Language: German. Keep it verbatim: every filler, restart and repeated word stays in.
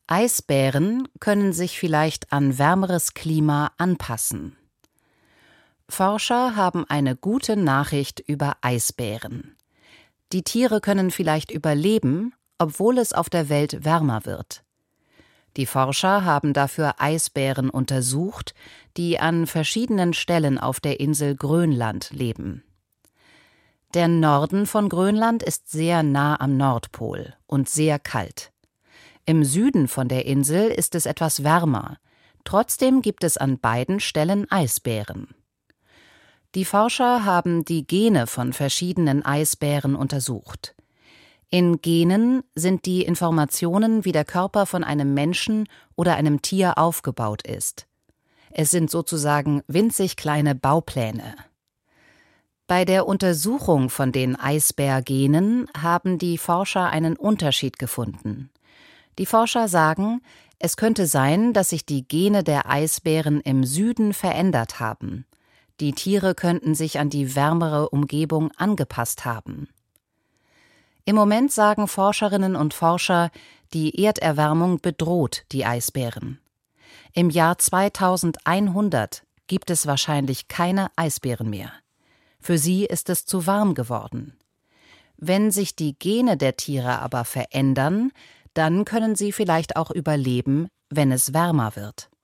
Eisbären können sich vielleicht an wärmeres Klima anpassen. Forscher haben eine gute Nachricht über Eisbären. Die Tiere können vielleicht überleben, obwohl es auf der Welt wärmer wird. Die Forscher haben dafür Eisbären untersucht, die an verschiedenen Stellen auf der Insel Grönland leben. Der Norden von Grönland ist sehr nah am Nordpol und sehr kalt. Im Süden von der Insel ist es etwas wärmer. Trotzdem gibt es an beiden Stellen Eisbären. Die Forscher haben die Gene von verschiedenen Eisbären untersucht. In Genen sind die Informationen, wie der Körper von einem Menschen oder einem Tier aufgebaut ist. Es sind sozusagen winzig kleine Baupläne. Bei der Untersuchung von den Eisbärgenen haben die Forscher einen Unterschied gefunden. Die Forscher sagen, es könnte sein, dass sich die Gene der Eisbären im Süden verändert haben. Die Tiere könnten sich an die wärmere Umgebung angepasst haben. Im Moment sagen Forscherinnen und Forscher, die Erderwärmung bedroht die Eisbären. Im Jahr zweitausendeinhundert gibt es wahrscheinlich keine Eisbären mehr. Für sie ist es zu warm geworden. Wenn sich die Gene der Tiere aber verändern, dann können sie vielleicht auch überleben, wenn es wärmer wird.